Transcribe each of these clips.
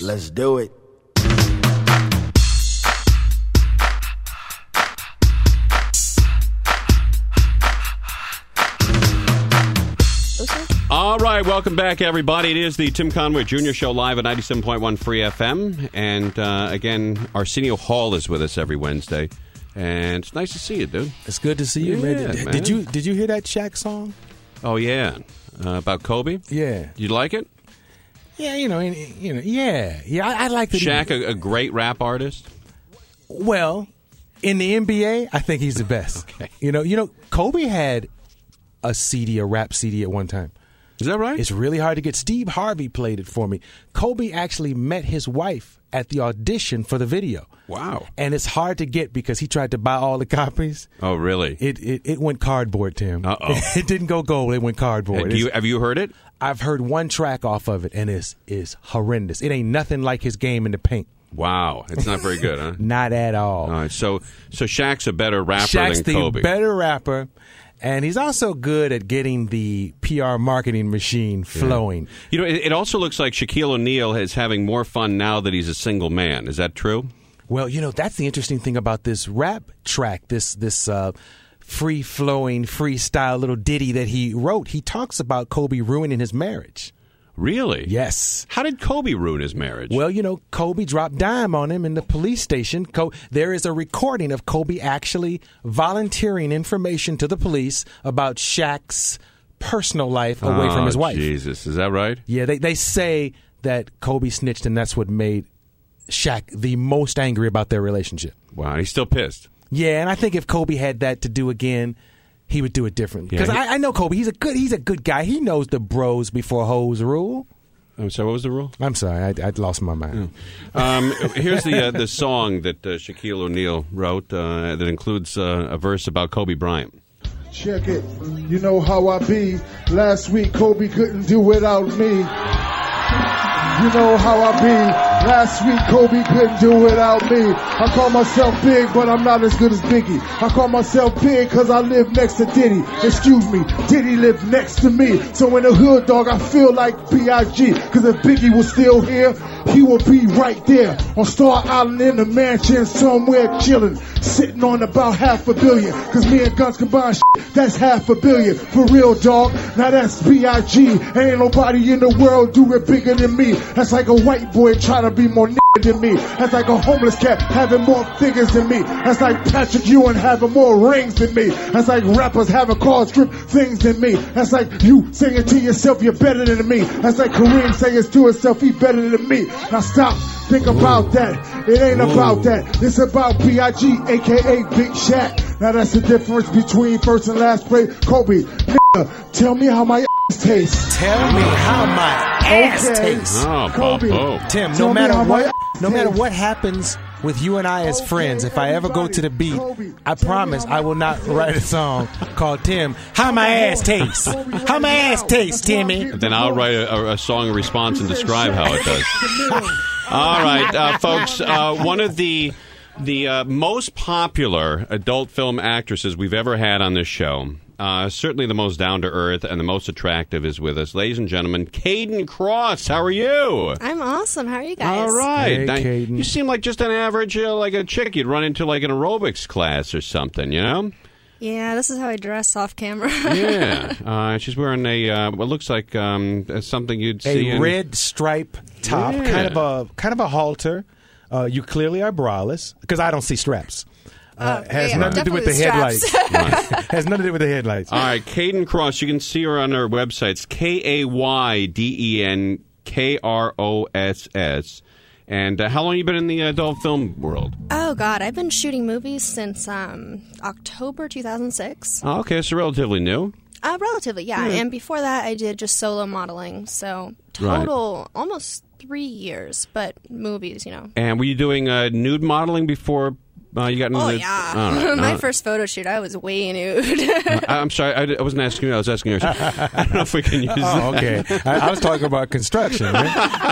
Let's do it. All right, welcome back, everybody. It is the Tim Conway Jr. Show live at 97.1 Free FM. And again, Arsenio Hall is with us every Wednesday. And it's nice to see you, dude. It's good to see you, man. Did you hear that Shaq song? Oh, yeah. About Kobe? Yeah. You like it? Yeah, yeah. I like that. Shaq, a great rap artist? Well, in the NBA, I think he's the best. Okay. You know, Kobe had a rap CD at one time. Is that right? It's really hard to get. Steve Harvey played it for me. Kobe actually met his wife at the audition for the video. Wow. And it's hard to get because he tried to buy all the copies. Oh, really? It went cardboard, Tim. Uh-oh. It didn't go gold. It went cardboard. Have you heard it? I've heard one track off of it, and it's horrendous. It ain't nothing like his game in the paint. Wow. It's not very good, huh? Not at all. All right. So Shaq's a better rapper Shaq's than Kobe. the better rapper. And he's also good at getting the PR marketing machine flowing. You know, it also looks like Shaquille O'Neal is having more fun now that he's a single man. Is that true? Well, that's the interesting thing about this rap track, this free-flowing, freestyle little ditty that he wrote. He talks about Kobe ruining his marriage. Really? Yes. How did Kobe ruin his marriage? Well, Kobe dropped dime on him in the police station. There is a recording of Kobe actually volunteering information to the police about Shaq's personal life away from his wife. Jesus, is that right? Yeah, they say that Kobe snitched, and that's what made Shaq the most angry about their relationship. Wow, he's still pissed. Yeah, and I think if Kobe had that to do again, he would do it differently. Because I know Kobe. He's a good guy. He knows the bros before hoes rule. I'm sorry, what was the rule? I'm sorry, I'd lost my mind. Here's the song that Shaquille O'Neal wrote that includes a verse about Kobe Bryant. Check it. You know how I be. Last week Kobe couldn't do without me. You know how I be. Last week Kobe couldn't do without me. I call myself big, but I'm not as good as Biggie. I call myself big cause I live next to Diddy. Excuse me, Diddy lived next to me. So in the hood, dog, I feel like B.I.G. Cause if Biggie was still here, he would be right there on Star Island in the mansion somewhere chillin', sitting on about $500 million. Cause me and Guns combined that's $500 million. For real, dog. Now that's B.I.G. Ain't nobody in the world do it bigger than me. That's like a white boy trying to be more than me. That's like a homeless cat having more figures than me. That's like Patrick Ewing having more rings than me. That's like rappers having cars strip things than me. That's like you saying to yourself you're better than me. That's like Kareem saying to himself he's better than me. Now stop, think about that. It ain't about that. It's about B.I.G. aka Big Shaq. Now that's the difference between first and last place. Kobe, nigga, tell me how my ass tastes. Tell me how my ass tastes. Oh, Kobe. Tim, no matter what happens with you and I as friends, if I ever go to the beat, I promise I will not write a song called Tim, How My Ass Tastes. How my ass tastes, Timmy. Then I'll write a song in response and describe how it does. All right, folks, one of the most popular adult film actresses we've ever had on this show, certainly the most down-to-earth and the most attractive, is with us. Ladies and gentlemen, Kayden Kross. How are you? I'm awesome. How are you guys? All right. Hey, Now, Kayden. you seem like just an average, like a chick. You'd run into like an aerobics class or something, you know? Yeah, this is how I dress off camera. Yeah. She's wearing what looks like something you'd see A red stripe top, Yeah. kind of a halter. You clearly are braless because I don't see straps. Has yeah, nothing to do with the definitely headlights. Has nothing to do with the headlights. All right, Kayden Kross. You can see her on her websites, KaydenKross. And how long have you been in the adult film world? Oh, God. I've been shooting movies since October 2006. Oh, okay, so relatively new. Relatively, yeah. And before that, I did just solo modeling. So total, almost 3 years, but movies, you know. And were you doing nude modeling before you got into this? Yeah. All right. My first photo shoot, I was way nude. I'm sorry, I wasn't asking you. I was asking her. I don't know if we can use that. Oh, okay. I was talking about construction. Right?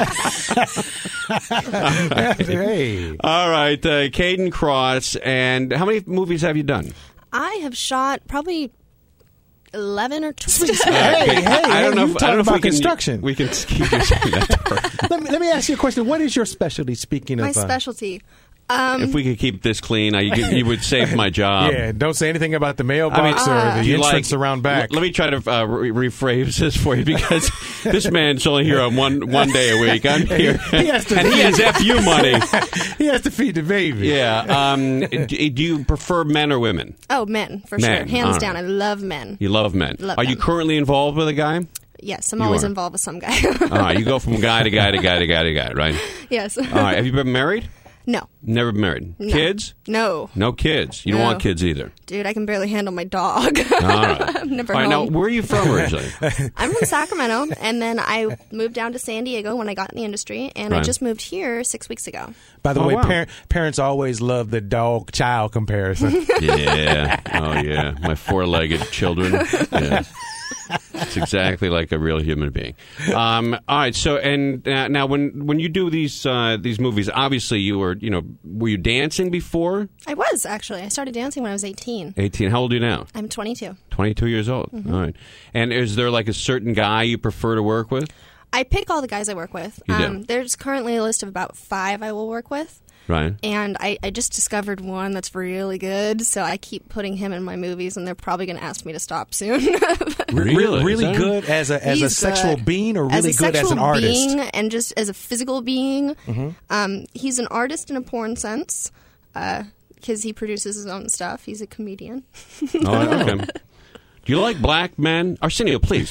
Hey. All right, Kayden Kross. And how many movies have you done? I have shot probably 11 or 12. Hey, I don't know. you If, I talking don't know if about we can, construction. We can keep using that term. Let me ask you a question. What is your specialty? Speaking My of specialty. If we could keep this clean, you would save my job. yeah, don't say anything about the mailbox or the Do you entrance around back. Let me try to rephrase this for you because this man's only here on one day a week. I'm here, He has to and he has FU money. He has to feed the baby. Yeah. Do you prefer men or women? Oh, men, for Men, sure. Hands all down. right. I love men. You love men. Love Are you them. currently involved with a guy? Yes, I'm You always are. involved with some guy. All right. You go from guy to guy to guy to guy to guy, right? Yes. All right. Have you been married? No. Never been married. No. Kids? No. No kids. You don't No. want kids either. Dude, I can barely handle my dog. All right. I'm never All right. Now, home. where are you from originally? I'm from Sacramento, and then I moved down to San Diego when I got in the industry, and I Right. just moved here 6 weeks ago. By the Oh, way, wow. parents always love the dog-child comparison. Yeah. Oh, yeah. My four-legged children. Yeah. It's exactly like a real human being. All right. So, and now, when you do these movies, obviously you were you dancing before? I was, actually. I started dancing when I was 18. 18. How old are you now? I'm 22. 22 years old. Mm-hmm. All right. And is there like a certain guy you prefer to work with? I pick all the guys I work with. You do? There's currently a list of about 5 I will work with. Right. And I just discovered one that's really good, so I keep putting him in my movies, and they're probably going to ask me to stop soon. Really? Really Is that- good as a He's sexual good. being, or really as a good as an sexual artist? being and just as a physical being. He's an artist in a porn sense because he produces his own stuff. He's a comedian. Oh, okay. Do you like black men? Arsenio, please.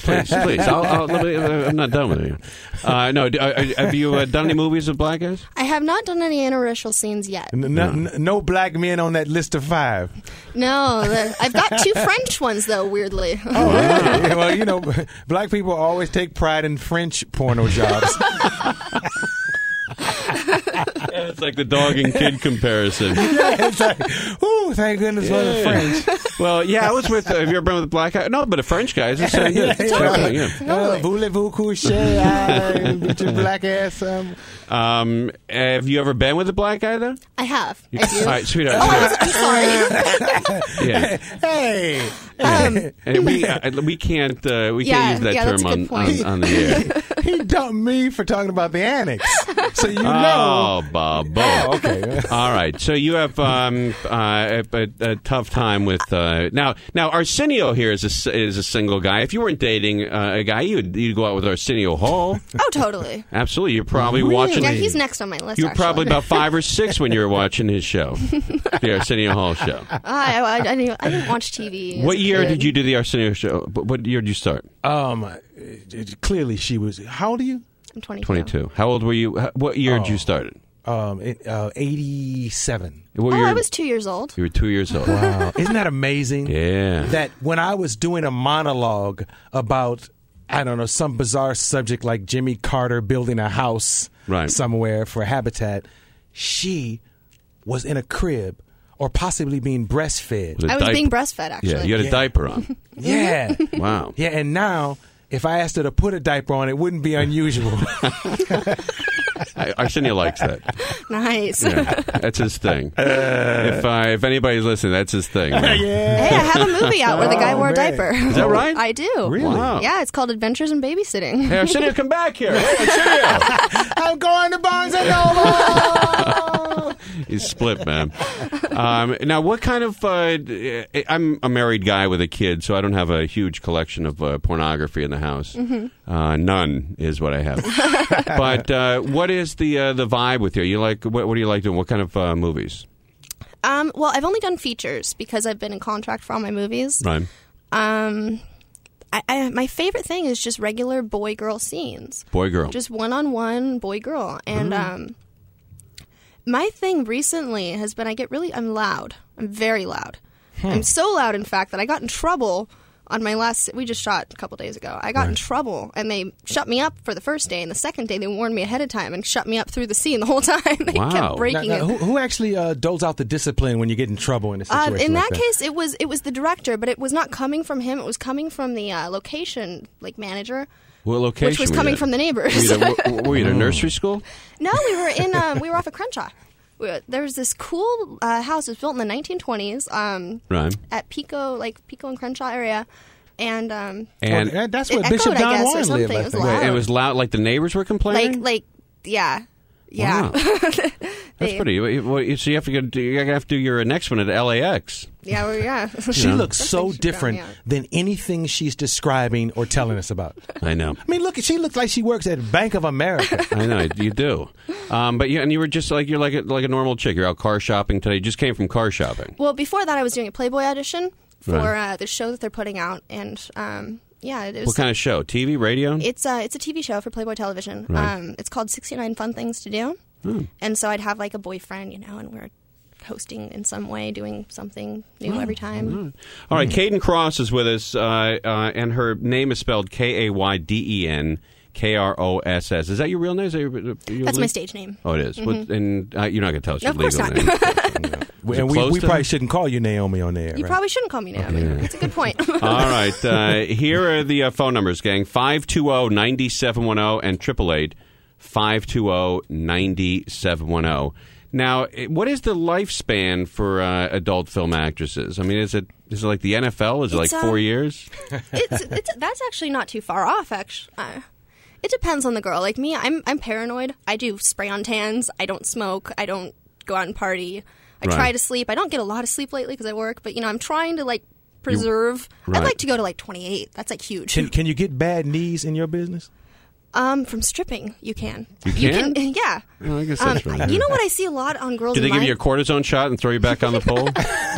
I'm not done with you. No, have you done any movies with black guys? I have not done any interracial scenes yet. No black men on that list of 5. No, I've got 2 French ones though. Weirdly, Oh, really? Well, black people always take pride in French porno jobs. It's like the dog and kid comparison. It's like, ooh, thank goodness for the French. Well, yeah, I was with. Have you ever been with a black guy? No, but a French guy. It's the same. Totally. Yeah. Voulez-vous coucher with your black ass? Have you ever been with a black guy though? I have. I do. All right, sweetheart. I'm sorry. Yeah. Hey. And we can't Yeah, use that yeah, that's term a good point. on the air. He dumped me for talking about the annex. So you know. Oh, Bob. Oh, okay. All right. So you have a tough time with now. Arsenio here is a single guy. If you weren't dating a guy, you'd go out with Arsenio Hall. Oh, totally. Absolutely. You're probably Really? watching. Yeah, he's next on my list. You were probably actually. about 5 or 6 when you were watching his show, the Arsenio Hall show. I didn't watch TV. What as a year kid. did you do the Arsenio show? What year did you start? Clearly she was. How old are you? I'm 22. 22. How old were you? What year did you start it? 87. What Oh, year? I was 2 years old. You were 2 years old. Wow. Isn't that amazing? Yeah. That when I was doing a monologue about, I don't know, some bizarre subject like Jimmy Carter building a house Right. somewhere for Habitat, she was in a crib or possibly being breastfed. With a I was diaper. being breastfed, actually. Yeah, you had a diaper on. Yeah. Wow. Yeah, and now if I asked her to put a diaper on, it wouldn't be unusual. Arsenio likes that. Nice. Yeah, that's his thing. If anybody's listening, that's his thing. man. Hey, I have a movie out where the guy wore a man. diaper. Is that right? I do. Really? Wow. Yeah, it's called Adventures in Babysitting. Hey, Arsenio, come back here. Hey, Arsenio. I'm going to Barnes & Noble! He's split, man. Now, what kind of... I'm a married guy with a kid, so I don't have a huge collection of pornography in the house. None is what I have. But what is the vibe with you? You like what do you like doing? What kind of movies? Well, I've only done features because I've been in contract for all my movies. Right. My favorite thing is just regular boy-girl scenes. Boy-girl. Just one-on-one boy-girl. And my thing recently has been I'm loud. I'm very loud. I'm so loud, in fact, that I got in trouble on my last... We just shot a couple days ago. I got in trouble, and they shut me up for the first day, and the second day they warned me ahead of time and shut me up through the scene the whole time. They Wow. kept breaking Now, it. who actually doles out the discipline when you get in trouble in a situation In like that case, it was the director, but it was not coming from him. It was coming from the location manager, What location? which was were you coming at? from the neighbors. Were you at a nursery school? No, we were in. We were off of Crenshaw. There was this cool house. It was built in the 1920s. Right. At Pico and Crenshaw area, And that's where it Bishop echoed, Don I guess, or Juan something. lived. I It was think. loud. It was loud, like the neighbors were complaining? Yeah. Wow. That's pretty. So you have to go. You're gonna have to do your next one at LAX. Yeah. She looks That's so what she different found me out. than anything she's describing or telling us about. I know. I mean, she looks like she works at Bank of America. I know you do. But you were just like you're like a normal chick. You're out car shopping today. You just came from car shopping. Well, before that, I was doing a Playboy audition for Right. the show that they're putting out, and it was. What kind of show? TV, radio? It's a TV show for Playboy Television. Right. It's called 69 Fun Things to Do. And so I'd have like a boyfriend, and we're hosting in some way, doing something new every time. All right, Kayden Kross is with us, and her name is spelled Kayden Kross. Is that your real name? Is that your That's my stage name. Oh, it is. And you're not going to tell us No, your of course legal not. name. And we probably shouldn't call you Naomi on there. You right? probably shouldn't call me Naomi. That's a good point. All right. Here are the phone numbers, gang. 520-9710 and 888-520-9710. Now, what is the lifespan for adult film actresses? I mean, is it like the NFL? Is it like 4 years? That's actually not too far off. Actually, it depends on the girl. Like me, I'm paranoid. I do spray on tans. I don't smoke. I don't go out and party. I try to sleep. I don't get a lot of sleep lately because I work. But I'm trying to preserve. Right. I'd like to go to 28. That's huge. Can you get bad knees in your business? From stripping, you can. You can? Yeah. Well, I guess that's right. You know what I see a lot on girls? Do they in give my- you a cortisone shot and throw you back on the pole?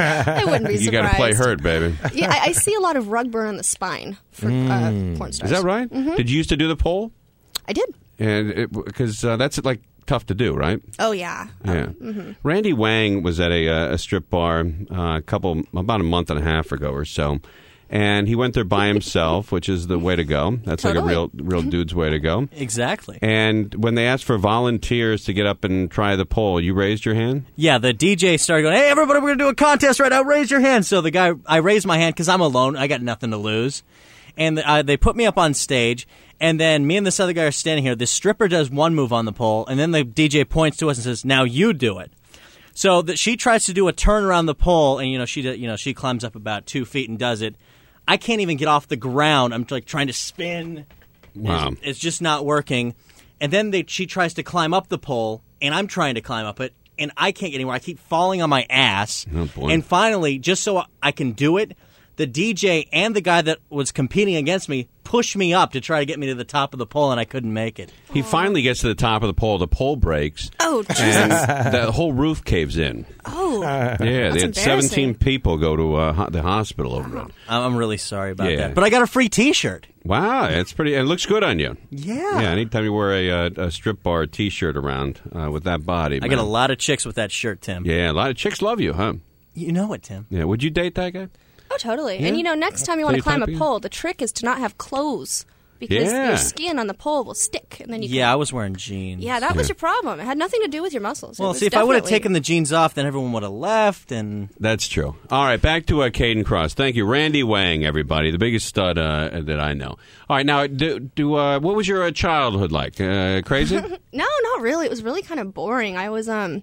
I wouldn't be surprised. You got to play hurt, baby. Yeah, I see a lot of rug burn on the spine for porn stars. Is that right? Mm-hmm. Did you used to do the pole? I did. And because that's tough to do, right? Oh yeah. Yeah. Randy Wang was at a strip bar about a month and a half ago or so, and he went there by himself, which is the way to go. That's Totally. like a real dude's way to go. Exactly. And when they asked for volunteers to get up and try the pole, you raised your hand? Yeah, the DJ started going, "Hey, everybody, we're going to do a contest right now. Raise your hand." So I raised my hand because I'm alone. I got nothing to lose. And they put me up on stage, and then me and this other guy are standing here. The stripper does one move on the pole, and then the DJ points to us and says, "Now you do it." So she tries to do a turn around the pole, and she climbs up about 2 feet and does it. I can't even get off the ground. I'm trying to spin. Wow. It's just not working. And then she tries to climb up the pole, and I'm trying to climb up it, and I can't get anywhere. I keep falling on my ass. Oh, boy. And finally, just so I can do it, the DJ and the guy that was competing against me pushed me up to try to get me to the top of the pole, and I couldn't make it. He finally gets to the top of the pole breaks, Oh, Jesus. and the whole roof caves in. Oh. Yeah, they had embarrassing. 17 people go to the hospital over it. I'm really sorry about Yeah. that. But I got a free T-shirt. Wow, it's pretty. It looks good on you. Yeah. Yeah, anytime you wear a strip bar T-shirt around with that body, I man. get a lot of chicks with that shirt, Tim. Yeah, a lot of chicks love you, huh? You know it, Tim. Yeah, would you date that guy? Oh, totally. Yeah. And next time you want Play to climb type a of- pole, the trick is to not have clothes because Yeah. your skin on the pole will stick, and then you. Yeah, I was wearing jeans. Yeah, that was your problem. It had nothing to do with your muscles. Well, It was see, if I would have definitely- taken the jeans off, then everyone would have left, and That's true. All right, back to Kayden Kross. Thank you, Randy Wang. Everybody, the biggest stud that I know. All right, now, what was your childhood like? Crazy? No, not really. It was really kind of boring. I was I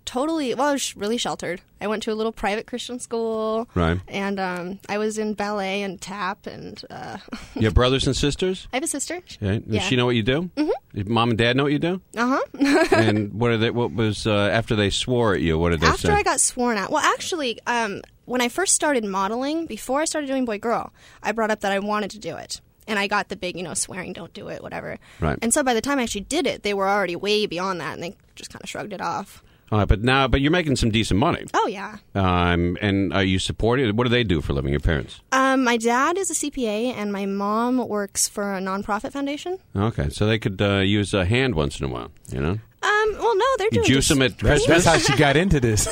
was really sheltered. I went to a little private Christian school. Right. And I was in ballet and tap, and You have brothers and sisters? I have a sister. Okay. Does Yeah. she know what you do? Mm-hmm. Mom and Dad know what you do? Uh-huh. And what was after they swore at you? What did they After say? I got sworn at. Well, actually, when I first started modeling, before I started doing Boy Girl, I brought up that I wanted to do it. And I got the big, swearing, don't do it, whatever. Right. And so by the time I actually did it, they were already way beyond that, and they just kind of shrugged it off. All right, but you're making some decent money. Oh, yeah. And are you supported? What do they do for a living, your parents? My dad is a CPA, and my mom works for a nonprofit foundation. Okay, so they could use a hand once in a while, Well, no, they're You doing juice them at That's Christmas? how she got into this.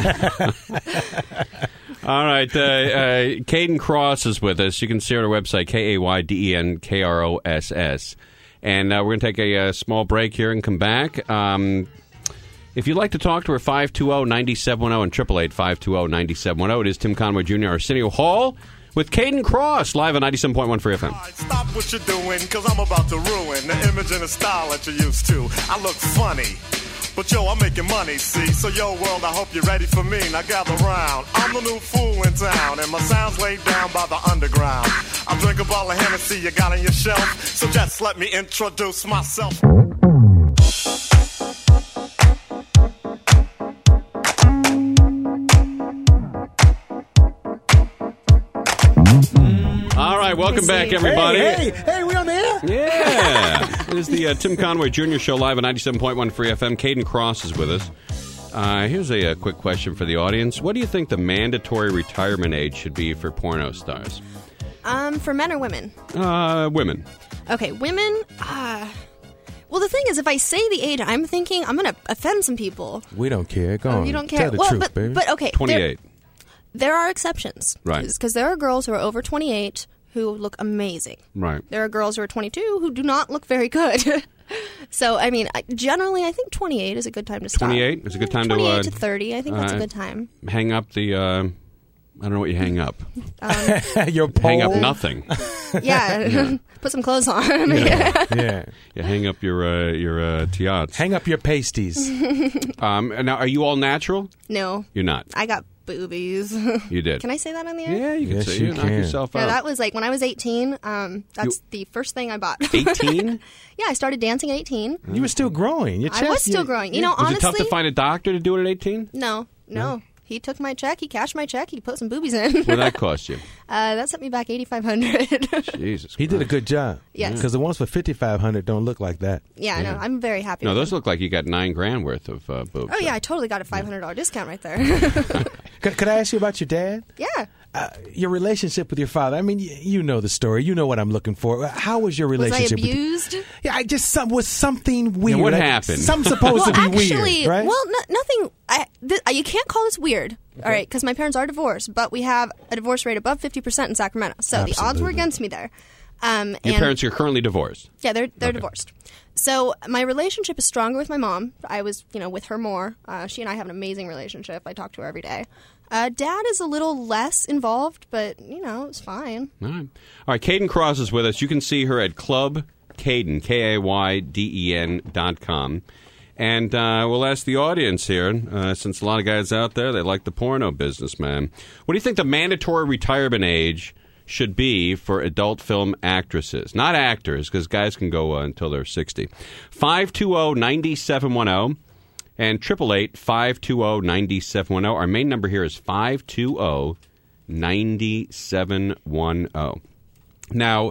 All right, Kayden Kross is with us. You can see her on our website, KaydenKross. And we're going to take a small break here and come back. If you'd like to talk to her, 520-9710 and 888-520-9710. It is Tim Conway Jr., Arsenio Hall, with Kayden Kross, live on 97.1 for FM. Stop what you're doing, because I'm about to ruin the image and the style that you're used to. I look funny. But yo, I'm making money, see? So yo, world, I hope you're ready for me. Now gather round. I'm the new fool in town, and my sound's laid down by the underground. I drink a bottle of Hennessy you got on your shelf, so just let me introduce myself. All right, welcome back, everybody. Hey, we on the air? Yeah. This is the Tim Conway Jr. Show live on 97.1 Free FM. Caden Cross is with us. Here's a quick question for the audience. What do you think the mandatory retirement age should be for porno stars? For men or women? Women. Okay, women. Well, the thing is, if I say the age, I'm thinking I'm going to offend some people. We don't care. Go on. You don't care. Tell the well, truth, baby. but okay. 28. There are exceptions. Right. Because there are girls who are over 28 who look amazing. Right. There are girls who are 22 who do not look very good. So, I mean, generally, I think 28 is a good time to stop. 28 is a good time 28 to 30, I think that's a good time. Hang up the, I don't know what you hang up. Your pole. Hang up nothing. Yeah. Put some clothes on. Yeah. You hang up your tiats. Hang up your pasties. Now, are you all natural? No. You're not. I got boobies. You did. Can I say that on the air? Yeah, you can Yes, say you knock can. yourself out. Yeah, that was like when I was 18. That's the first thing I bought. 18? Yeah, I started dancing at 18. You were still growing. Your I chest, was still growing. You know, Was honestly, it tough to find a doctor to do it at 18? No. He took my check. He cashed my check. He put some boobies in. What did that cost you? That sent me back $8,500. Jesus He did a good job. Yes. Because the ones for $5,500 don't look like that. Yeah, no, I'm very happy. No, with those them. look like you got $9,000 worth of boobs. Oh yeah, I totally got a $500 discount right there. Could I ask you about your dad? Yeah. Your relationship with your father. I mean, you know the story. You know what I'm looking for. How was your Was I relationship? abused? Yeah, I just was something weird. Yeah, what Like, happened? Something supposed to be actually, weird, right? well, nothing. You can't call this weird, all right? Because my parents are divorced, but we have a divorce rate above 50% in Sacramento, so the odds were Absolutely. against me there. Your parents are currently divorced. Yeah, they're divorced. So my relationship is stronger with my mom. I was, with her more. She and I have an amazing relationship. I talk to her every day. Dad is a little less involved, but, it's fine. All right. Caden Cross is with us. You can see her at Club Caden, KAYDEN.com. And we'll ask the audience here, since a lot of guys out there, they like the porno business, man. What do you think the mandatory retirement age should be for adult film actresses? Not actors, because guys can go until they're 60. 520-9710 and 888-520-9710. Our main number here is 520-9710. Now,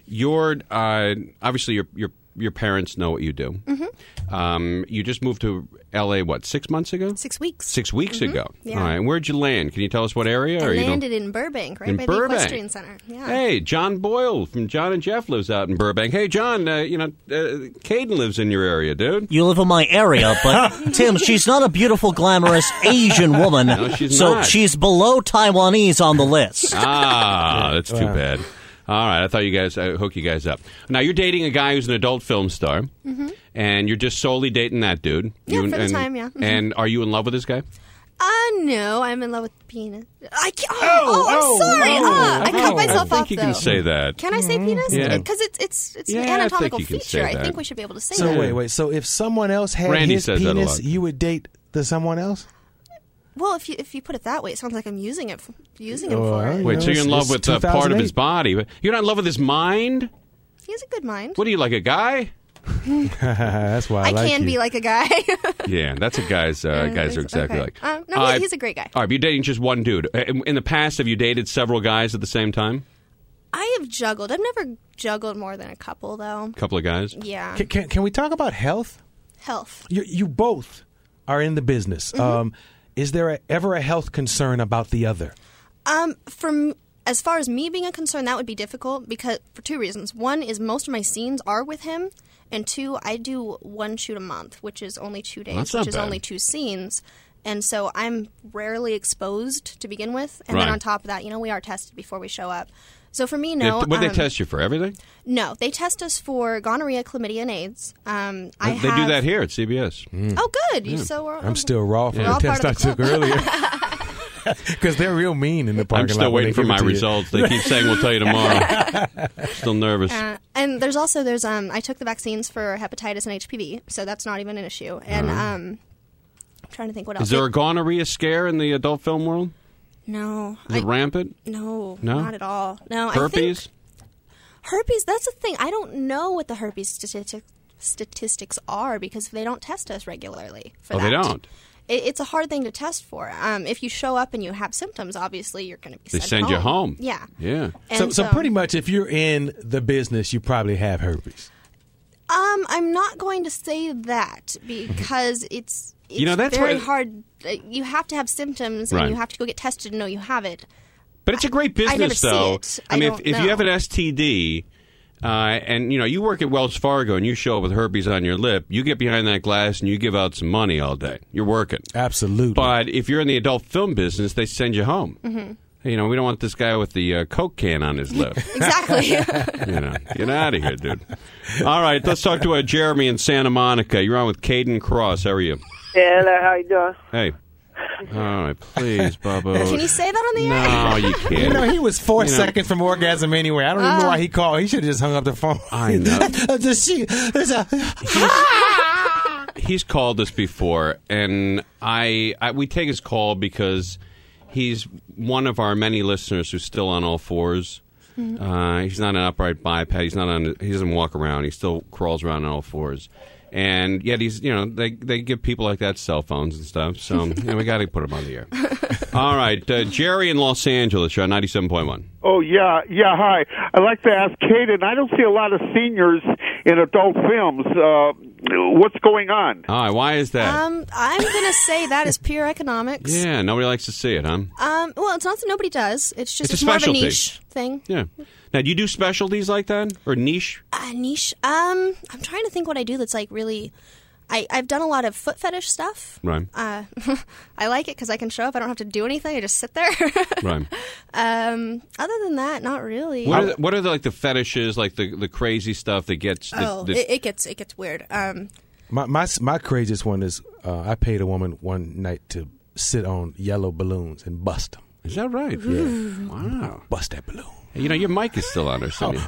obviously your parents know what you do. Mm-hmm. You just moved to L.A., 6 months ago? 6 weeks. 6 weeks ago. Yeah. All right. And where'd you land? Can you tell us what area? I or landed in Burbank, right in by Burbank. the Equestrian Center. Yeah. Hey, John Boyle from John and Jeff lives out in Burbank. Hey, John, Caden lives in your area, dude. You live in my area, but Tim, she's not a beautiful, glamorous Asian woman. No, she's so not. she's below Taiwanese on the list. That's too bad. All right, I thought you guys hook you guys up. Now you're dating a guy who's an adult film star, and you're just solely dating that dude. Yeah, for the time, yeah. Mhm. And are you in love with this guy? No, I'm in love with penis. I'm sorry. I cut myself I off, think you though. can say that. Can I say penis? Yeah. Because it's Yeah, an I anatomical think you can feature. say I think that. we should be able to say So that. wait. So if someone else had Randy his says that a penis, lot. you would date the someone else? Well, if you put it that way, it sounds like I'm using him for it. Wait, so you're in love it's with part of 2008. his body, but you're not in love with his mind? He has a good mind. What are you, like a guy? That's why I I like can you. be like a guy. Yeah, that's a guys are exactly Okay. like. No, he's a great guy. All right, but you're dating just one dude. In the past, have you dated several guys at the same time? I have juggled. I've never juggled more than a couple, though. A couple of guys? Yeah. Can we talk about health? Health. You both are in the business. Is there ever a health concern about the other? As far as me being a concern, that would be difficult for two reasons. One is most of my scenes are with him, and two, I do one shoot a month, which is only 2 days, That's not which is bad. only 2 scenes. And so I'm rarely exposed to begin with. And then Right. on top of that, we are tested before we show up. So for me, no. Would they test you for everything? No, they test us for gonorrhea, chlamydia, and AIDS. They do that here at CBS. Oh, good. I'm still raw from We're all the part test I of the took club. earlier. Because they're real mean in the parking I'm lot. still when waiting they for give it my to you. results. They keep saying we'll tell you tomorrow. Still nervous. And And there's I took the vaccines for hepatitis and HPV, so that's not even an issue. And I'm trying to think what else. Is there a gonorrhea scare in the adult film world? No. Is it rampant? No, No? not at all. No, Herpes? Herpes, that's the thing. I don't know what the herpes statistics are because they don't test us regularly for that. They don't? It's a hard thing to test for. If you show up and you have symptoms, obviously you're going to be They sent send you home. Yeah. Yeah. And So pretty much, if you're in the business, you probably have herpes. I'm not going to say that because it's that's very what- hard. You have to have symptoms Right. and you have to go get tested to know you have it. But it's a great business, I never see though. it. I mean, don't if you know. have an STD, and you work at Wells Fargo and you show up with herpes on your lip, you get behind that glass and you give out some money all day. You're working. Absolutely. But if you're in the adult film business, they send you home. Mm-hmm. We don't want this guy with the Coke can on his lip. Exactly. Get out of here, dude. All right, let's talk to Jeremy in Santa Monica. You're on with Caden Cross. How are you? Yeah, hello, how you doing? Hey. All right, please, Bubba. Can you say that on the air? No, you can't. He was 4 seconds from orgasm anyway. I don't even know why he called. He should have just hung up the phone. I know. He's called us before, and we take his call because he's one of our many listeners who's still on all fours. He's not an upright biped. He doesn't walk around. He still crawls around on all fours. And yet he's, they give people like that cell phones and stuff. So we got to put him on the air. All right, Jerry in Los Angeles, you're on 97.1. Oh, yeah, hi. I'd like to ask Caden, I don't see a lot of seniors in adult films. What's going on? All right, why is that? I'm going to say that is pure economics. Yeah, nobody likes to see it, huh? Well, it's not that nobody does. It's just It's a more of a specialty. niche thing. Yeah. Now, do you do specialties like that? Or niche? Niche. I'm trying to think what I do that's like really... I've done a lot of foot fetish stuff. Right. I like it because I can show up. I don't have to do anything. I just sit there. Right. Other than that, not really. What are the fetishes, like the crazy stuff that gets... It gets weird. My craziest one is I paid a woman one night to sit on yellow balloons and bust them. Is that right? Yeah. Wow. Bust that balloon. Your mic is still on there, Cindy.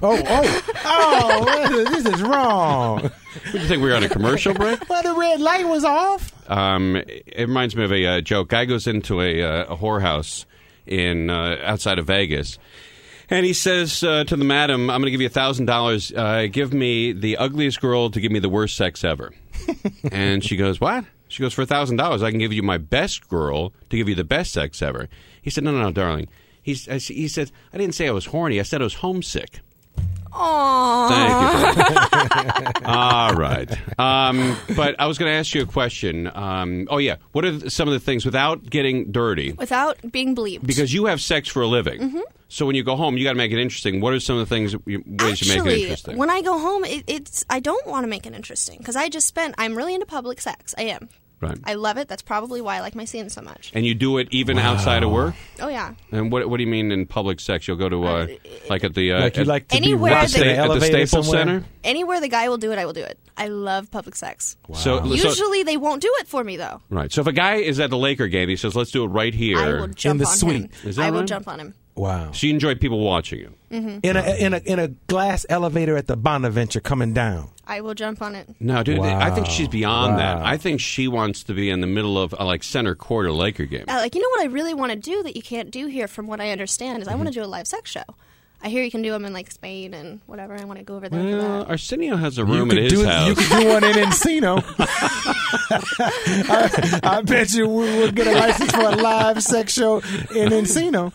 This is wrong. Did you think we were on a commercial break? Well, the red light was off. It reminds me of a joke. Guy goes into a whorehouse in outside of Vegas, and he says to the madam, "I'm going to give you $1,000. Give me the ugliest girl to give me the worst sex ever." And she goes, "What?" She goes, "For $1,000, I can give you my best girl to give you the best sex ever." He said, "No, darling." He said, "I didn't say I was horny. I said I was homesick." Aww. Thank you. All right. But I was going to ask you a question. What are some of the things, without getting dirty, without being bleeped? because you have sex for a living. Mm-hmm. So when you go home, you got to make it interesting. What are some of the ways you make it interesting? When I go home, I don't want to make it interesting because I'm really into public sex. I am. Right. I love it. That's probably why I like my scenes so much. And you do it even outside of work? Oh, yeah. And what do you mean in public sex? You'll go to, like at the... Like you like to be anywhere rocked in an at the elevator Staples somewhere? Center? Anywhere the guy will do it, I will do it. I love public sex. Wow. So Usually they won't do it for me, though. right. So if a guy is at the Laker game, he says, "Let's do it right here." I will jump the on suite. him. Is that I will right? jump on him. Wow. So you enjoy people watching you. Mm-hmm. In a glass elevator at the Bonaventure coming down. I will jump on it. No, dude, Wow. I think she's beyond that. Wow. I think she wants to be in the middle of like center court or Laker game. You know what I really want to do that you can't do here, from what I understand, is I want to do a live sex show. I hear you can do them in like Spain and whatever. I want to go over there. Well, for that. Arsenio has a room at his house. You could do one in Encino. I bet you we'll get a license for a live sex show in Encino.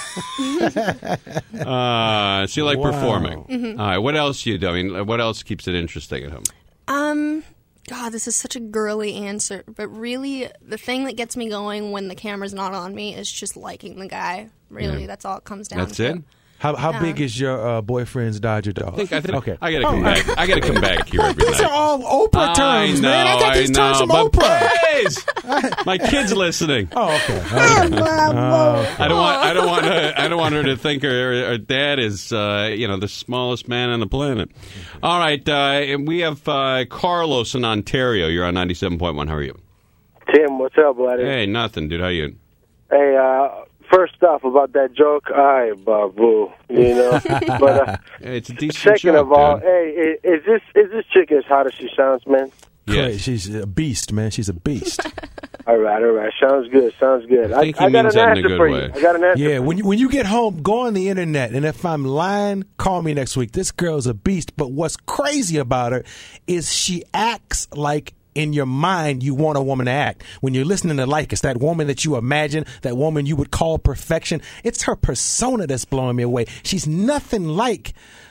So you like Wow. performing. Mm-hmm. All right, what else do you do? I mean, what else keeps it interesting at home? God, this is such a girly answer, but really, the thing that gets me going when the camera's not on me is just liking the guy. Really, that's all it comes down That's to. it? How big is your boyfriend's Dodger dog? I think okay. I got to come back. I got to come back here every These night. are all Oprah terms, man. I got these terms from but Oprah. please! My kid's listening. Oh, okay. I don't want her to think her dad is the smallest man on the planet. All right, and we have Carlos in Ontario. You're on 97.1. How are you? Tim, what's up, buddy? Hey, nothing, dude. How you? Hey, first off, about that joke, all right, Babu, you know. But it's a decent second joke, of all, dude. hey, is this chick as hot as she sounds, man? Yes. She's a beast, man. She's a beast. All right. Sounds good. I think he got means an that in a answer good for way. you. I got an answer. Yeah, when you get home, go on the internet, and if I'm lying, call me next week. This girl's a beast, but what's crazy about her is she acts like in your mind you want a woman to act. When you're listening to Lycus, that woman that you imagine, that woman you would call perfection, it's her persona that's blowing me away. She's nothing like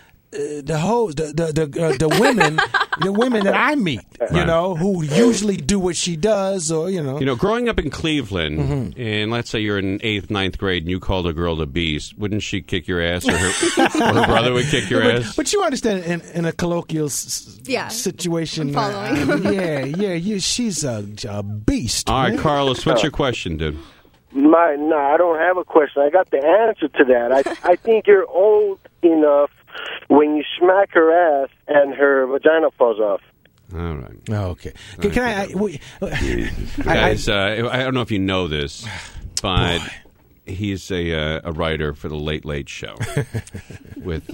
the women that I meet, you know, who usually do what she does, or you know, growing up in Cleveland, and let's say you're in 8th, 9th grade, and you called a girl a beast, wouldn't she kick your ass, or her brother would kick your ass? But you understand, in a colloquial situation, I'm following. She's a beast. All right, man. Carlos, what's your question, dude? No, I don't have a question. I got the answer to that. I think you're old enough when you smack her ass and her vagina falls off. All right. Oh, okay. Can Guys, I don't know if you know this, but he's a writer for the Late Late Show with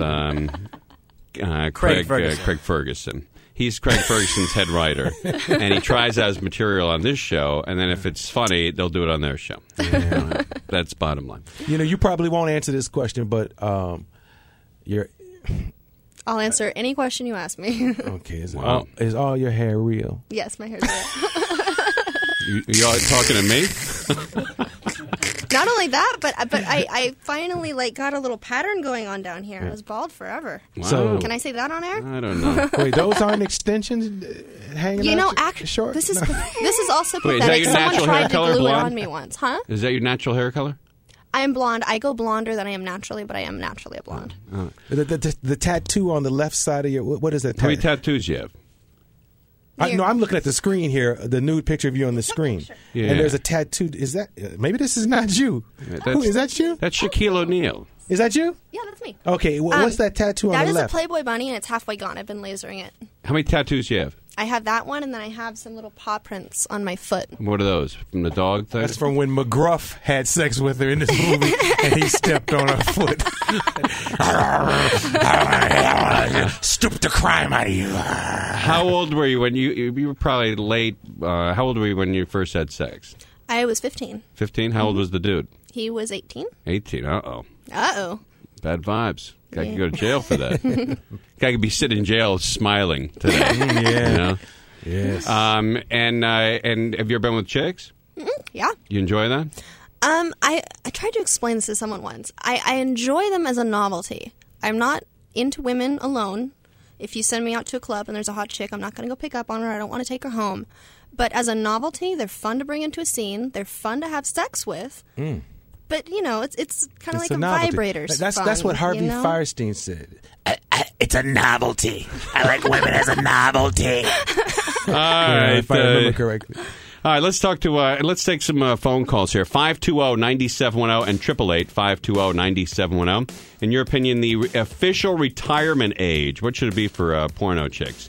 Craig Ferguson. Craig Ferguson. He's Craig Ferguson's head writer, and he tries out his material on this show, and then if it's funny, they'll do it on their show. That's bottom line. You know, you probably won't answer this question, but I'll answer any question you ask me. Okay. Is all your hair real? Yes, my hair's real. You all talking to me? Not only that, but I finally got a little pattern going on down here. I was bald forever. Wow. So Can I say that on air? I don't know. Wait, those aren't extensions hanging You know, out short? this is also Wait, is that pathetic. your Someone natural tried hair to color, glue it blonde? on me once, huh? Is that your natural hair color? I am blonde. I go blonder than I am naturally, but I am naturally a blonde. The tattoo on the left side of your, what is that? How many tattoos you have? No, I'm looking at the screen here, the nude picture of you on the screen. Yeah. And there's a tattoo. Is that, maybe this is not you. Is that you? That's Shaquille O'Neal. Is that you? Yeah, that's me. Okay, what's that tattoo on That the is left? a Playboy bunny, and it's halfway gone. I've been lasering it. How many tattoos you have? I have that one, and then I have some little paw prints on my foot. What are those? From the dog thing? That's from when McGruff had sex with her in this movie and he stepped on her foot. Stoop the crime out of you. How old were you when you were probably late? How old were you when you first had sex? I was 15. 15? How old was the dude? He was 18. 18. Uh-oh. Uh-oh. Bad vibes. Guy could go to jail for that. Guy could be sitting in jail smiling today. Yeah. You know? Yes. And have you ever been with chicks? Yeah. You enjoy that? I tried to explain this to someone once. I enjoy them as a novelty. I'm not into women alone. If you send me out to a club and there's a hot chick, I'm not going to go pick up on her. I don't want to take her home. But as a novelty, they're fun to bring into a scene. They're fun to have sex with. But, you know, it's kind of like a vibrator's That's what Harvey Fierstein said. It's a novelty. I like women as a novelty. All right. If I remember correctly. All right, let's talk to. Let's take some phone calls here. 520-9710 and 888-520-9710. In your opinion, the official retirement age, what should it be for porno chicks?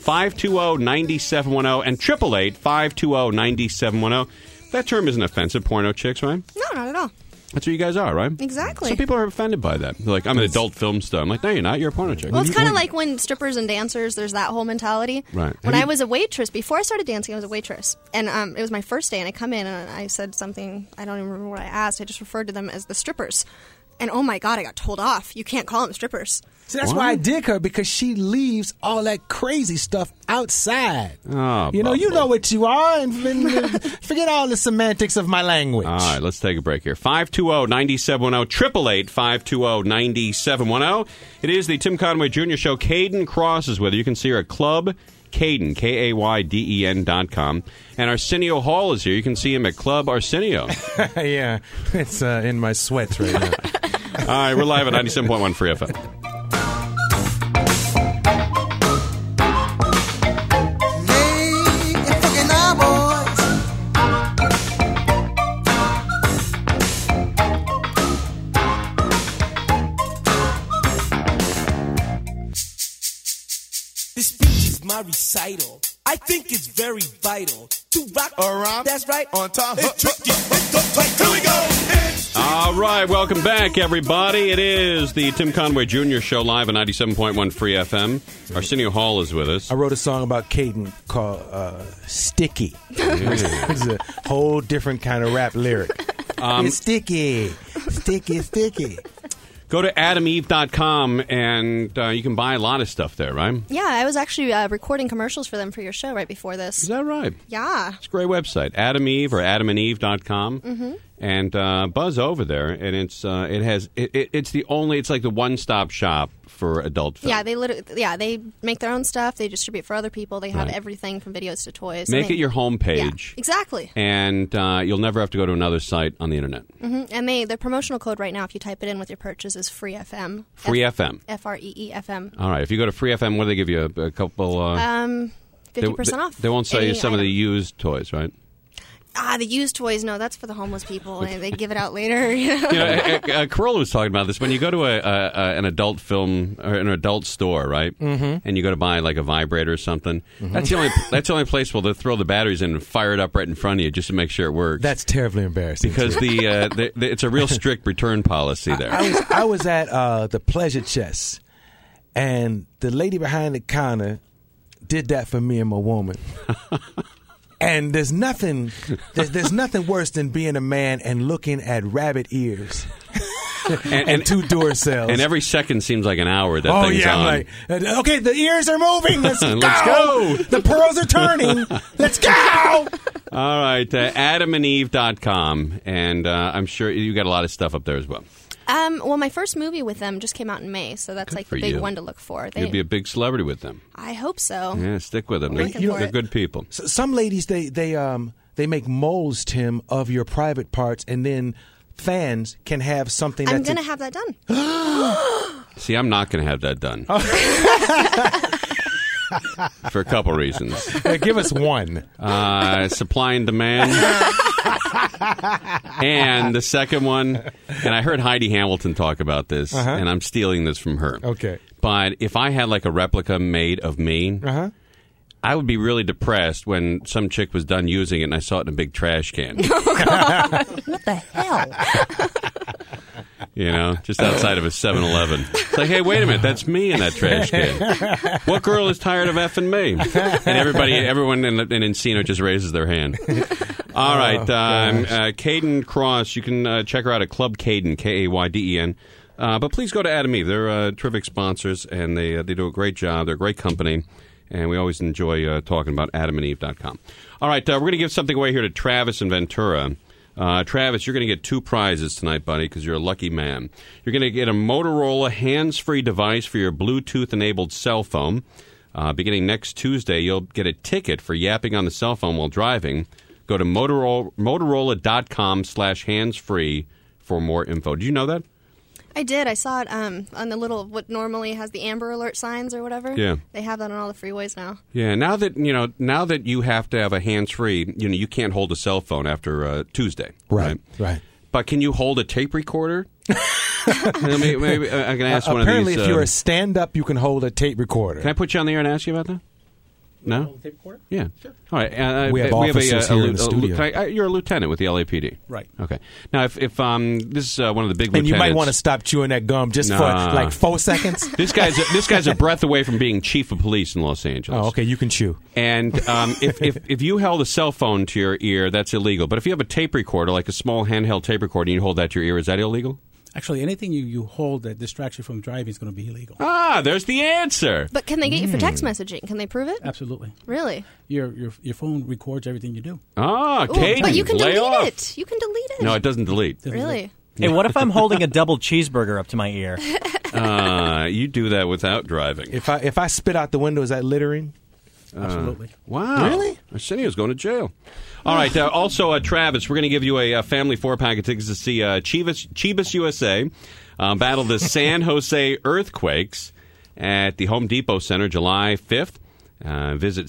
520-9710 and 888-520-9710. That term isn't offensive, porno chicks, right? No, not at all. That's what you guys are, right? Exactly. Some people are offended by that. They're like, I'm an adult film star. I'm like, no, you're not. You're a porno chick. Well, it's kind of like when strippers and dancers, there's that whole mentality. Right. When I was a waitress, before I started dancing, I was a waitress. And it was my first day, and I come in, and I said something, I don't even remember what I asked. I just referred to them as the strippers. And oh my God, I got told off. You can't call them strippers. See, that's why I dig her, because she leaves all that crazy stuff outside. Oh, you know what you are, and forget all the semantics of my language. All right, let's take a break here. 520-9710, 888-520-9710. It is the Tim Conway Jr. Show. Caden Cross is with you. You can see her at Club Kayden, KAYDEN.com. And Arsenio Hall is here. You can see him at Club Arsenio. Yeah, it's in my sweats right now. All right, we're live at 97.1 Free FM. This speech is my recital. I think it's very vital to rock around. That's right. On top. It's tricky. It's the fight. Here we go. It's All right, welcome back, everybody. It is the Tim Conway Jr. Show live on 97.1 Free FM. Arsenio Hall is with us. I wrote a song about Caden called Sticky. It's a whole different kind of rap lyric. It's sticky. Sticky, sticky. Go to adameve.com, and you can buy a lot of stuff there, right? Yeah, I was actually recording commercials for them for your show right before this. Is that right? Yeah. It's a great website, adameve or adamandeve.com. Mm-hmm. And buzz over there, and it's like the one-stop shop for adult film. Yeah, they make their own stuff. They distribute for other people. They have Right. everything from videos to toys. Make it your homepage. Yeah, exactly. And you'll never have to go to another site on the internet. Mm-hmm. And the promotional code right now, if you type it in with your purchase, is FREEFM. FREEFM. FREEFM. All right. If you go to FreeFM, what do they give you? A couple. 50% off. They won't sell you some of the used toys, right? The used toys, no, that's for the homeless people. They give it out later. You know? Corolla was talking about this. When you go to an adult film or an adult store, right, and you go to buy like a vibrator or something, that's the only place where they'll throw the batteries in and fire it up right in front of you just to make sure it works. That's terribly embarrassing. Because it's a real strict return policy there. I was at the Pleasure Chest, and the lady behind the counter did that for me and my woman. And there's nothing worse than being a man and looking at rabbit ears and two door cells. And every second seems like an hour that thing's on. I'm like, okay, the ears are moving. Let's go. Let's go. The pearls are turning. Let's go. All right, adamandeve.com. And I'm sure you got a lot of stuff up there as well. Well, my first movie with them just came out in May, so that's Good like for the big you. one to look for. You'll be a big celebrity with them. I hope so. Yeah, stick with them. Looking for They're it. good people. So some ladies, they make molds, Tim, of your private parts, and then fans can have something I'm that's... going to have that done. See, I'm not going to have that done. For a couple reasons. Give us one. Supply and demand. And the second one, and I heard Heidi Hamilton talk about this, and I'm stealing this from her. Okay. But if I had like a replica made of me, I would be really depressed when some chick was done using it and I saw it in a big trash can. Oh, God. What the hell? You know, just outside of a 7-Eleven. It's like, hey, wait a minute, that's me in that trash can. What girl is tired of effing me? And everyone in Encino just raises their hand. All right, Caden Cross, you can check her out at Club Caden, Kayden. But please go to Adam Eve. They're terrific sponsors, and they do a great job. They're a great company, and we always enjoy talking about adamandeve.com. All right, we're going to give something away here to Travis in Ventura. Travis, you're going to get 2 prizes tonight, buddy, because you're a lucky man. You're going to get a Motorola hands-free device for your Bluetooth-enabled cell phone. Beginning next Tuesday, you'll get a ticket for yapping on the cell phone while driving. Go to Motorola.com/handsfree for more info. Did you know that? I did. I saw it on the little, what normally has the Amber Alert signs or whatever. Yeah. They have that on all the freeways now. Yeah, now that you have to have a hands-free, you can't hold a cell phone after Tuesday. Right. But can you hold a tape recorder? Maybe I can ask one of these. Apparently, if you're a stand-up, you can hold a tape recorder. Can I put you on the air and ask you about that? No? Tape recorder? Yeah. Sure. All right. We have officers here in the studio. You're a lieutenant with the LAPD. Right. Okay. Now, if this is one of the big and lieutenants... you might want to stop chewing that gum just for like 4 seconds. This guy's a breath away from being chief of police in Los Angeles. Oh, okay. You can chew. And if you held a cell phone to your ear, that's illegal. But if you have a tape recorder, like a small handheld tape recorder, and you hold that to your ear, is that illegal? Actually, anything you hold that distracts you from driving is going to be illegal. Ah, there's the answer. But can they get you for text messaging? Can they prove it? Absolutely. Really? Your phone records everything you do. Ah, Caden, but you can lay delete off. it. You can delete it. No, it doesn't delete. Really? Hey, what if I'm holding a double cheeseburger up to my ear? You do that without driving. If I spit out the window, is that littering? Absolutely. Wow. Really? Arsenio's going to jail. All right. Also, Travis, we're going to give you a family 4-pack of tickets to see Chivas USA battle the San Jose Earthquakes at the Home Depot Center July 5th. Visit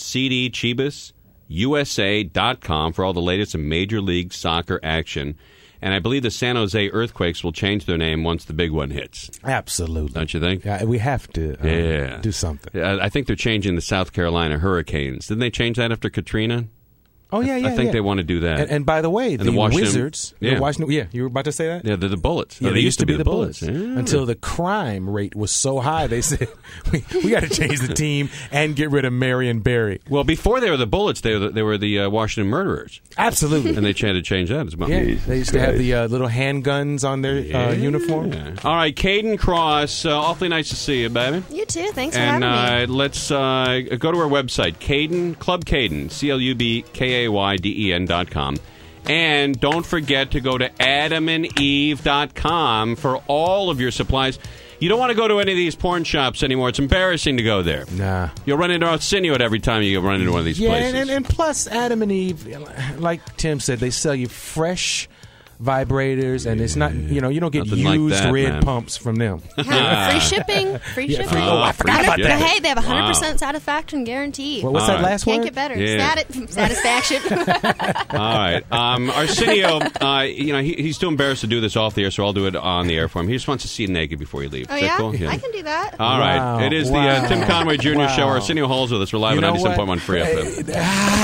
cdchibususa.com for all the latest in Major League Soccer action. And I believe the San Jose Earthquakes will change their name once the big one hits. Absolutely. Don't you think? Yeah, we have to do something. I think they're changing the South Carolina Hurricanes. Didn't they change that after Katrina? Oh, yeah. I think they want to do that. And by the way, the Wizards... Yeah. You were about to say that? Yeah, they're the Bullets. Yeah, they used to be the Bullets. Yeah. Yeah. Until the crime rate was so high, they said, we got to change the team and get rid of Marion Barry. Well, before they were the Bullets, they were the Washington Murderers. Absolutely. And they tried to change that as well. Yeah, they used to have the little handguns on their uniform. All right, Caden Cross, awfully nice to see you, baby. You too. Thanks for having me. Let's go to our website, Club Caden, ClubKayden.com. And don't forget to go to AdamandEve.com for all of your supplies. You don't want to go to any of these porn shops anymore. It's embarrassing to go there. Nah. You'll run into Arsenio every time you run into one of these places. And plus, Adam and Eve, like Tim said, they sell you fresh vibrators, and it's not, you don't get Nothing used like that, red man. pumps from them. Free shipping. Free shipping. I forgot about that. But hey, they have a 100% satisfaction guarantee. What's that last word? Can't get better. Yeah. Satisfaction. All right. Arsenio, he's too embarrassed to do this off the air, so I'll do it on the air for him. He just wants to see you naked before you leave. Oh, Is that yeah? cool? I can do that. All right. Wow. It is the Tim Conway Jr. Show. Arsenio Hall's with us. We're live at 97.1 Free FM.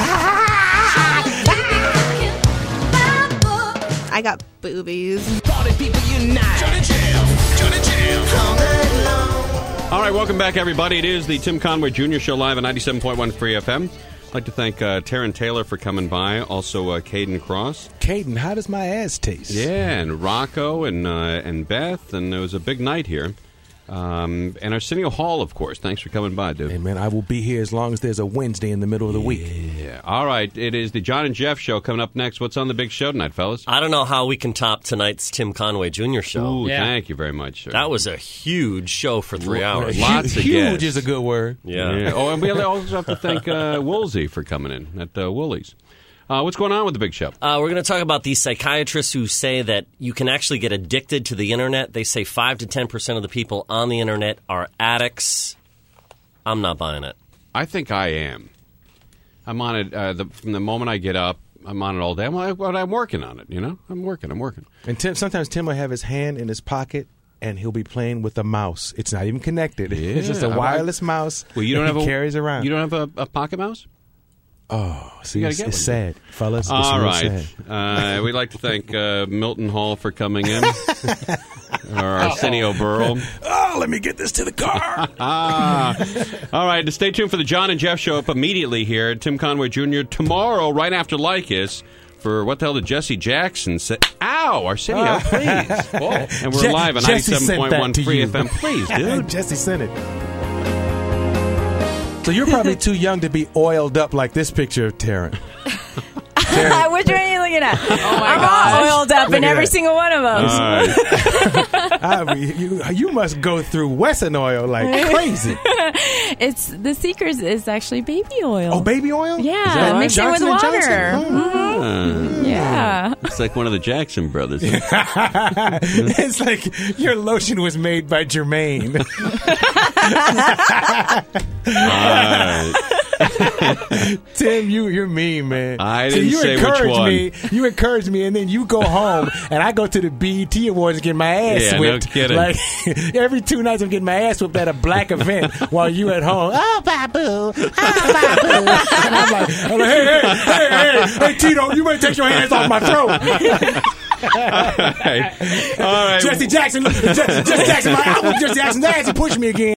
I got boobies. Party people unite. Johnny Jam. All right, welcome back, everybody. It is the Tim Conway Jr. Show live at 97.1 Free FM. I'd like to thank Taryn Taylor for coming by, also Caden Cross. Caden, how does my ass taste? Yeah, and Rocco and Beth, and it was a big night here. And Arsenio Hall, of course. Thanks for coming by, dude. Hey, man, I will be here as long as there's a Wednesday in the middle of the week. Yeah. All right, it is the John and Jeff Show coming up next. What's on the big show tonight, fellas? I don't know how we can top tonight's Tim Conway Jr. Show. Ooh, thank you very much, sir. That was a huge show for 3 hours. Lots of Huge guests. is a good word. Yeah. Oh, and we also have to thank Woolsey for coming in at Woolies. What's going on with the big show? We're going to talk about these psychiatrists who say that you can actually get addicted to the Internet. They say 5 to 10% of the people on the Internet are addicts. I'm not buying it. I think I am. I'm on it from the moment I get up. I'm on it all day. I'm working on it, I'm working. And sometimes Tim will have his hand in his pocket, and he'll be playing with a mouse. It's not even connected. Yeah, it's just a wireless mouse well, you don't have carries around. You don't have a pocket mouse? Oh, see, it's sad, fellas. It's all real right. sad. We'd like to thank Milton Hall for coming in. Or Arsenio Burrow. Oh, let me get this to the car. All right, stay tuned for the John and Jeff Show up immediately here. Tim Conway Jr. tomorrow, right after Lycus, for what the hell did Jesse Jackson say? Ow, Arsenio, please. Oh. And we're live on 97.1 Free FM. Please, dude. Jesse sent it. So you're probably too young to be oiled up like this picture of Taryn. Which one are you looking at? I'm all oiled up in every single one of them. You must go through Wesson oil like crazy. It's the secret is actually baby oil. Oh, baby oil? Yeah, mix it with water. Yeah. It's like one of the Jackson brothers. It's like your lotion was made by Jermaine. Tim, you're mean, man. I didn't say which one. You encourage me, and then you go home, and I go to the BET Awards and get my ass whipped. No kidding. Like every 2 nights, I'm getting my ass whipped at a black event while you at home. Oh, babu, and I'm like, hey, Tito, you might take your hands off my throat. All right. Jesse Jackson, I was Jesse Jackson's ass and push me again.